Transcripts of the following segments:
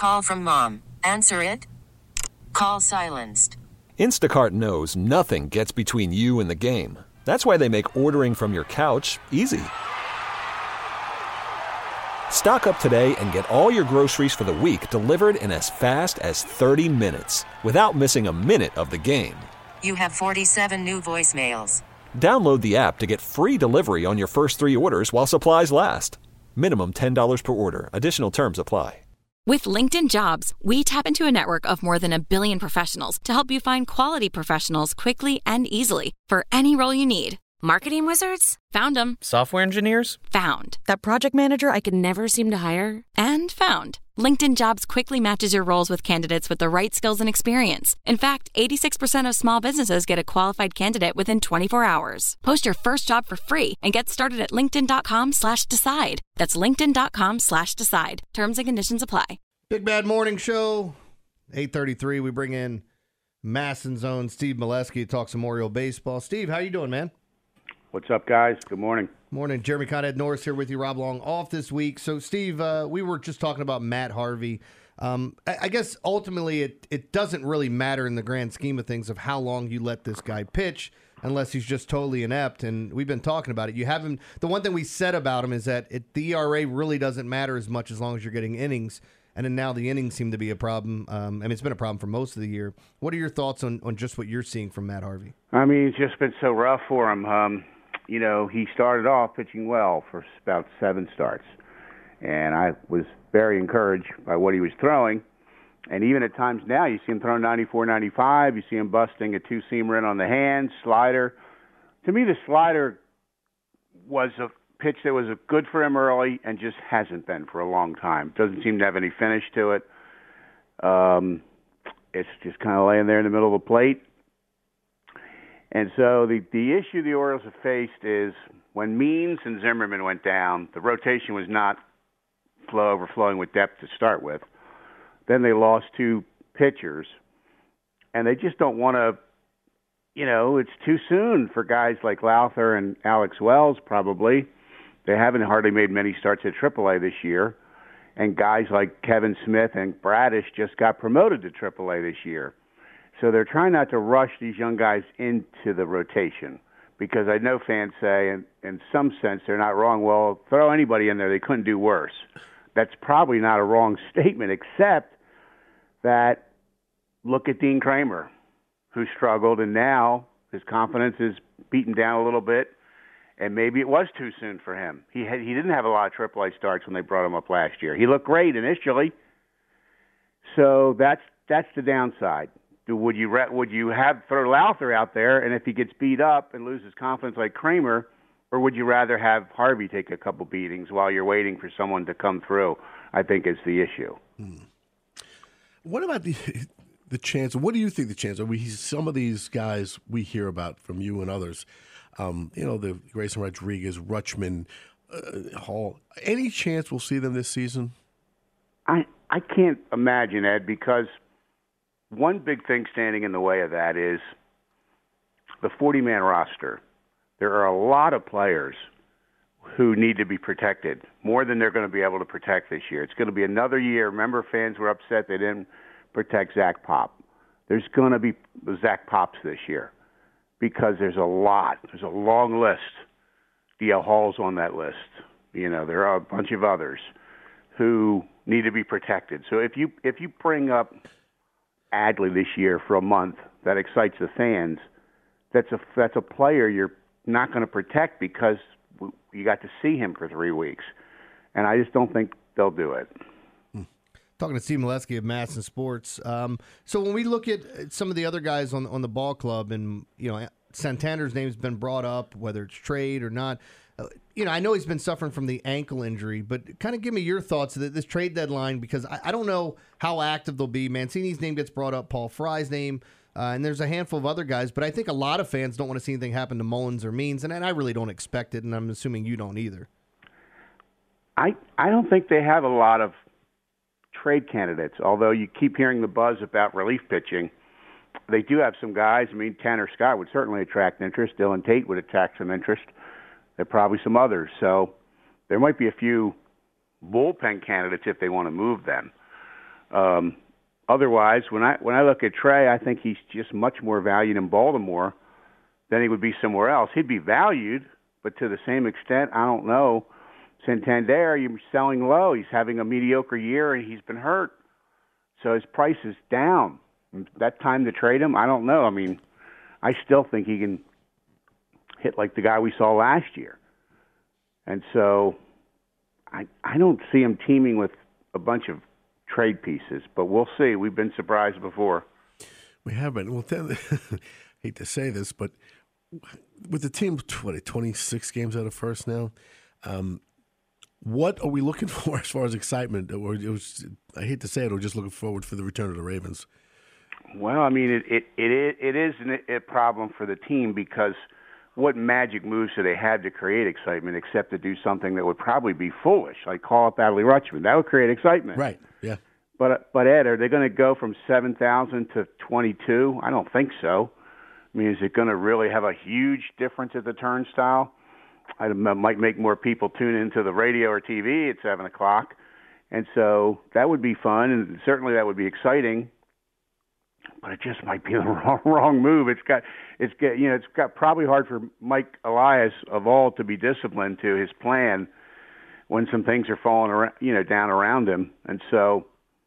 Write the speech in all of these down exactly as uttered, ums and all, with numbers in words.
Call from mom. Answer it. Call silenced. Instacart knows nothing gets between you and the game. That's why they make ordering from your couch easy. Stock up today and get all your groceries for the week delivered in as fast as thirty minutes without missing a minute of the game. You have forty-seven new voicemails. Download the app to get free delivery on your first three orders while supplies last. Minimum ten dollars per order. Additional terms apply. With LinkedIn Jobs, we tap into a network of more than a billion professionals to help you find quality professionals quickly and easily for any role you need. Marketing wizards? Found them. Software engineers? Found. That project manager I could never seem to hire? And found. LinkedIn Jobs quickly matches your roles with candidates with the right skills and experience. In fact, eighty-six percent of small businesses get a qualified candidate within twenty-four hours. Post your first job for free and get started at linkedin.com slash decide. That's linkedin.com slash decide. Terms and conditions apply. Big Bad Morning Show, eight thirty-three. We bring in Masson's own Steve Melewski to talk some Oriole baseball. Steve, how you doing, man? What's up, guys? Good morning. Morning. Jeremy Conrad Norris here with you. Rob Long off this week. So, Steve, uh, we were just talking about Matt Harvey. Um, I, I guess ultimately it, it doesn't really matter in the grand scheme of things of how long you let this guy pitch unless he's just totally inept. And we've been talking about it. You have him. The one thing we said about him is that it, the E R A really doesn't matter as much as long as you're getting innings. And then now the innings seem to be a problem. Um, I mean, it's been a problem for most of the year. What are your thoughts on, on just what you're seeing from Matt Harvey? I mean, it's just been so rough for him. Um, you know, he started off pitching well for about seven starts. And I was very encouraged by what he was throwing. And even at times now, you see him throwing ninety-four, ninety-five. You see him busting a two-seamer in on the hand, slider. To me, the slider was a pitch that was good for him early and just hasn't been for a long time. Doesn't seem to have any finish to it. Um, it's just kind of laying there in the middle of the plate. And so the, the issue the Orioles have faced is when Means and Zimmerman went down, the rotation was not flow overflowing with depth to start with. Then they lost two pitchers, and they just don't want to, you know, it's too soon for guys like Lowther and Alex Wells probably. They haven't hardly made many starts at triple A this year. And guys like Kevin Smith and Bradish just got promoted to triple A this year. So they're trying not to rush these young guys into the rotation because I know fans say, and in some sense they're not wrong, well, throw anybody in there, they couldn't do worse. That's probably not a wrong statement, except that look at Dean Kramer, who struggled, and now his confidence is beaten down a little bit. And maybe it was too soon for him. He had, he didn't have a lot of triple A starts when they brought him up last year. He looked great initially. So that's that's the downside. Do, would you would you have throw Lowther out there, and if he gets beat up and loses confidence like Kramer, or would you rather have Harvey take a couple beatings while you're waiting for someone to come through? I think is the issue. Hmm. What about the the chance? What do you think the chance? Are we some of these guys we hear about from you and others? Um, you know, the Grayson Rodriguez, Rutschman, uh, Hall. Any chance we'll see them this season? I I can't imagine, Ed, because one big thing standing in the way of that is the forty-man roster. There are a lot of players who need to be protected, more than they're going to be able to protect this year. It's going to be another year. Remember, fans were upset they didn't protect Zach Pop. There's going to be Zach Pops this year. Because there's a lot. There's a long list. D L Hall's on that list. You know, there are a bunch of others who need to be protected. So if you if you bring up Adley this year for a month, that excites the fans. That's a that's a player you're not going to protect because you got to see him for three weeks, and I just don't think they'll do it. Talking to Steve Melewski of Masson Sports. Um, so when we look at some of the other guys on on the ball club, and you know Santander's name's been brought up, whether it's trade or not. Uh, you know, I know he's been suffering from the ankle injury, but kind of give me your thoughts of this trade deadline because I, I don't know how active they'll be. Mancini's name gets brought up, Paul Fry's name, uh, and there's a handful of other guys. But I think a lot of fans don't want to see anything happen to Mullins or Means, and, and I really don't expect it, and I'm assuming you don't either. I I don't think they have a lot of trade candidates, although you keep hearing the buzz about relief pitching. They do have some guys. I mean, Tanner Scott would certainly attract interest. Dylan Tate would attract some interest. There are probably some others. So there might be a few bullpen candidates if they want to move them. Um, otherwise, when I when I look at Trey, I think he's just much more valued in Baltimore than he would be somewhere else. He'd be valued, but to the same extent, I don't know. Santander, you're selling low. He's having a mediocre year, and he's been hurt. So his price is down. That time to trade him, I don't know. I mean, I still think he can hit like the guy we saw last year. And so I I don't see him teaming with a bunch of trade pieces, but we'll see. We've been surprised before. We have been. Well, then, hate to say this, but with the team, what, twenty-six games out of first now, um, what are we looking for as far as excitement? Or it was, I hate to say it, we're just looking forward for the return of the Ravens. Well, I mean, it it it, it is a problem for the team because what magic moves do they have to create excitement except to do something that would probably be foolish, like call up Adley Rutschman? That would create excitement. Right, yeah. But, but Ed, are they going to go from seven thousand to twenty-two? I don't think so. I mean, is it going to really have a huge difference at the turnstile? I might make more people tune into the radio or T V at seven o'clock. And so that would be fun, and certainly that would be exciting. But it just might be the wrong, wrong move. It's got, it's got, you know, it's got probably hard for Mike Elias of all to be disciplined to his plan when some things are falling around, you know, down around him. And so,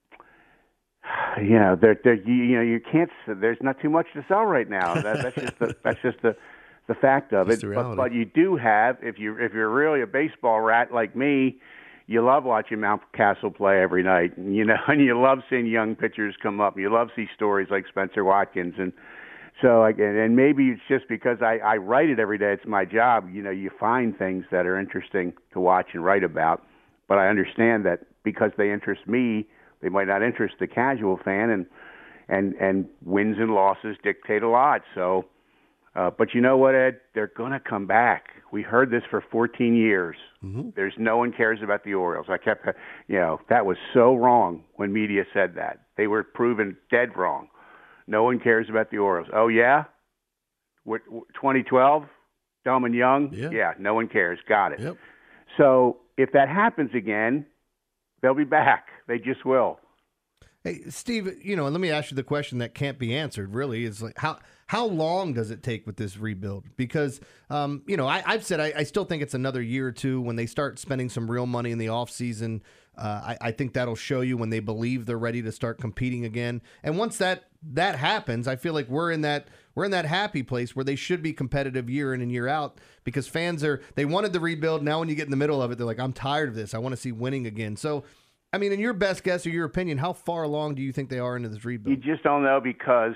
you know, there, there, you, you know, you can't. There's not too much to sell right now. That, that's just the, that's just the, the fact of Just it. the But, but you do have, if you if you're really a baseball rat like me, you love watching Mountcastle play every night, and, you know, and you love seeing young pitchers come up. You love see stories like Spencer Watkins, and so again, and maybe it's just because I, I write it every day. It's my job. You know, you find things that are interesting to watch and write about. But I understand that because they interest me, they might not interest the casual fan, and and and wins and losses dictate a lot. So, uh, but you know what, Ed? They're going to come back. We heard this for fourteen years. Mm-hmm. There's no one cares about the Orioles. I kept, you know, that was so wrong when media said that. They were proven dead wrong. No one cares about the Orioles. Oh, yeah? twenty twelve, Dumb and Young? Yeah. yeah, no one cares. Got it. Yep. So if that happens again, they'll be back. They just will. Hey, Steve, you know, let me ask you the question that can't be answered, really, is like, how how long does it take with this rebuild? Because, um, you know, I, I've said I, I still think it's another year or two when they start spending some real money in the offseason. Uh, I, I think that'll show you when they believe they're ready to start competing again. And once that that happens, I feel like we're in that we're in that happy place where they should be competitive year in and year out because fans are they wanted the rebuild. Now when you get in the middle of it, they're like, I'm tired of this. I want to see winning again. So, I mean, in your best guess or your opinion, how far along do you think they are into this rebuild? You just don't know because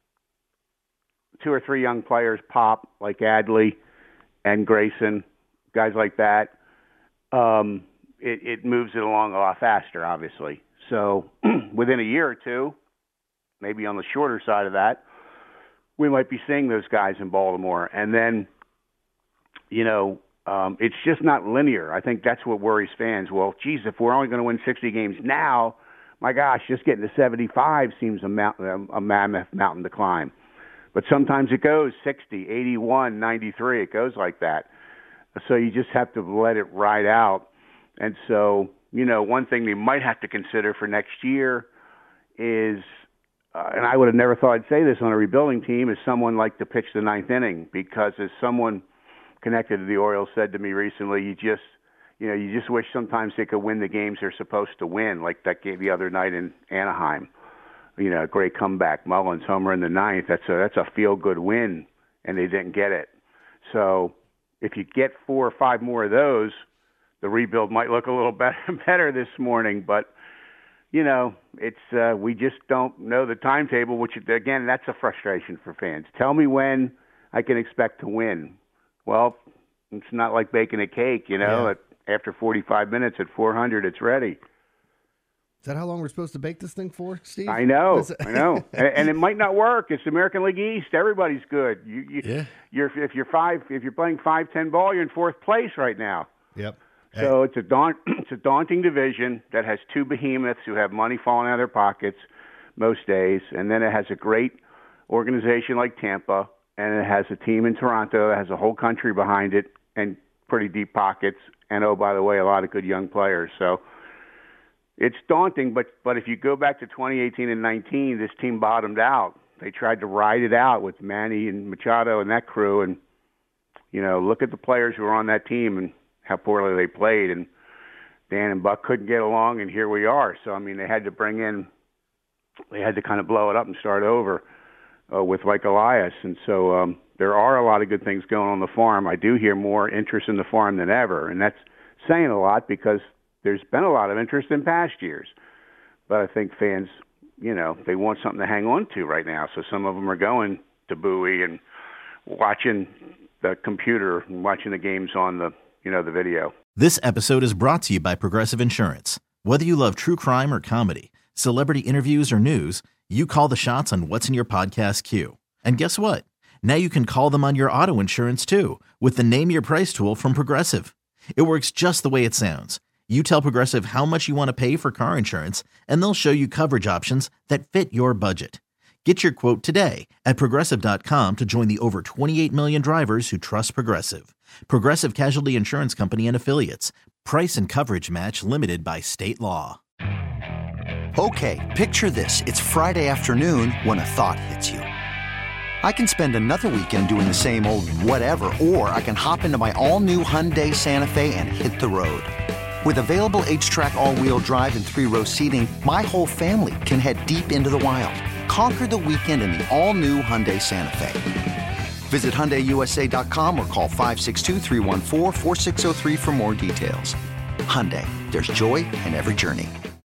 two or three young players pop, like Adley and Grayson, guys like that. Um, it, it moves it along a lot faster, obviously. So within a year or two, maybe on the shorter side of that, we might be seeing those guys in Baltimore. And then, you know, Um, it's just not linear. I think that's what worries fans. Well, geez, if we're only going to win sixty games now, my gosh, just getting to seventy-five seems a, mountain, a mammoth mountain to climb. But sometimes it goes sixty, eighty-one, ninety-three. It goes like that. So you just have to let it ride out. And so, you know, one thing they might have to consider for next year is, uh, and I would have never thought I'd say this on a rebuilding team, is someone like to pitch the ninth inning because as someone connected to the Orioles said to me recently, you just, you know, you just wish sometimes they could win the games they're supposed to win, like that game the other night in Anaheim. You know, great comeback, Mullins homer in the ninth. That's a that's a feel good win, and they didn't get it. So if you get four or five more of those, the rebuild might look a little better better this morning. But you know, it's uh, we just don't know the timetable. Which again, that's a frustration for fans. Tell me when I can expect to win. Well, it's not like baking a cake, you know. Yeah. At, after forty-five minutes at four hundred, it's ready. Is that how long we're supposed to bake this thing for, Steve? I know, Is it- I know, and, and it might not work. It's American League East. Everybody's good. You, you, Yeah. You're if you're five, if you're playing five ten ball, you're in fourth place right now. Yep. So it's a daunt, it's a daunting division that has two behemoths who have money falling out of their pockets most days, and then it has a great organization like Tampa. And it has a team in Toronto that has a whole country behind it and pretty deep pockets. And, oh, by the way, a lot of good young players. So it's daunting. But but if you go back to twenty eighteen and nineteen, this team bottomed out. They tried to ride it out with Manny and Machado and that crew, and you know, look at the players who were on that team and how poorly they played. And Dan and Buck couldn't get along, and here we are. So I mean, they had to bring in, they had to kind of blow it up and start over uh, with like Elias. And so um, there are a lot of good things going on the farm. I do hear more interest in the farm than ever, and that's saying a lot because there's been a lot of interest in past years. But I think fans, you know, they want something to hang on to right now. So some of them are going to Bowie and watching the computer and watching the games on the, you know, the video. This episode is brought to you by Progressive Insurance. Whether you love true crime or comedy, celebrity interviews or news, you call the shots on what's in your podcast queue. And guess what? Now you can call them on your auto insurance too with the Name Your Price tool from Progressive. It works just the way it sounds. You tell Progressive how much you want to pay for car insurance, and they'll show you coverage options that fit your budget. Get your quote today at Progressive dot com to join the over twenty-eight million drivers who trust Progressive. Progressive Casualty Insurance Company and Affiliates. Price and coverage match limited by state law. Okay, picture this. It's Friday afternoon when a thought hits you. I can spend another weekend doing the same old whatever, or I can hop into my all-new Hyundai Santa Fe and hit the road. With available H-Track all-wheel drive and three-row seating, my whole family can head deep into the wild. Conquer the weekend in the all-new Hyundai Santa Fe. Visit Hyundai U S A dot com or call five six two, three one four, four six zero three for more details. Hyundai, there's joy in every journey.